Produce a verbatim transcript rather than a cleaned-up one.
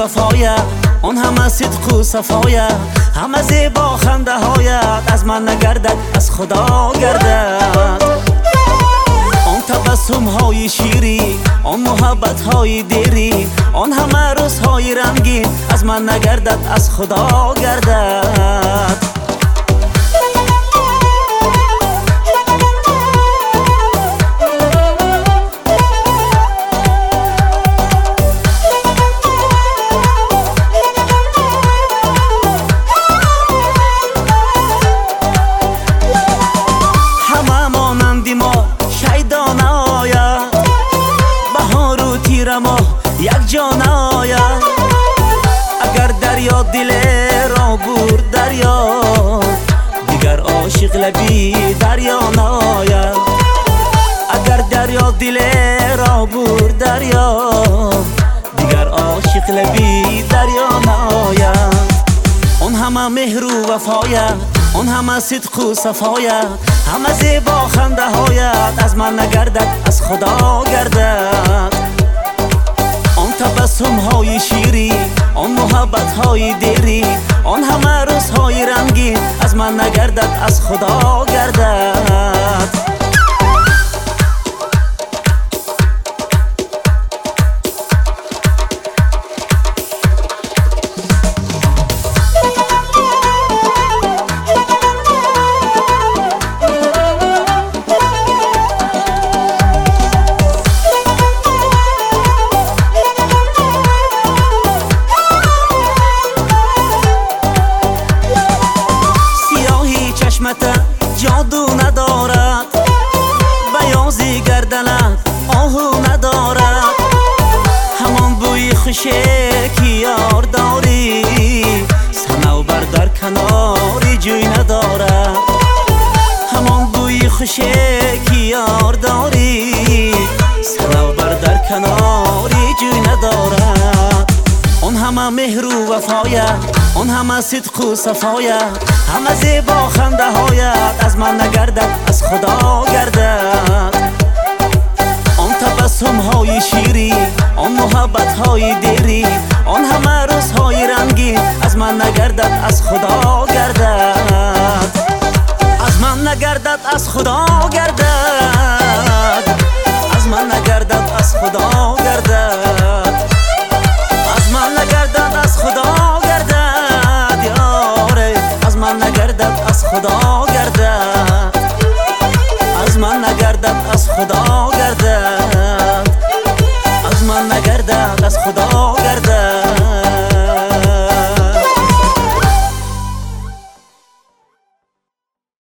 وفایت، اون همه صدق و صفایت، همه زیبا خنده هایت از من نگردد، از خدا گردد. آن تبسم های شیری، آن محبت های دیری، آن همه روزهای رنگین از من نگردد، از خدا گردد. یک جان آید اگر دریا دل را برد دریا، دیگر عاشق لبی دریا ناید. اگر دریا دل را برد دریا، دیگر عاشق لبی دریا ناید. اون همه مهر و وفایت، اون همه صدق و صفایت، همه زیبا خنده هایت از من نگردد، از خدا گردد. آن تبسم های شیری، آن محبت های دیری، آن همه روزهای رنگین از من نگردد، از خدا گردد. جادو ندارد، بیازی گردنت آهو ندارد، همان بوی خوشه که یار داری، صنوبر در کناری جوی ندارد. همان بوی خوشه که یار داری، صنوبر در کناری جوی ندارد. اون همه مهر و وفایت، اون همه صدق و صفایت، همه زیبا خنده هایت از من نگردد، از خدا گردد. آن تبسم های شیری، آن محبت های دیری، آن همه روزهای رنگین از من نگردد، از خدا گردد. از من نگردد، از خدا گردد. از من نگردد، از خدا گردد. از من نگردد، از خدا گردد یاره. از من نگردد، از خدا گردد. از من نگردد، از خدا گردد. از من نگردد، از خدا گردد.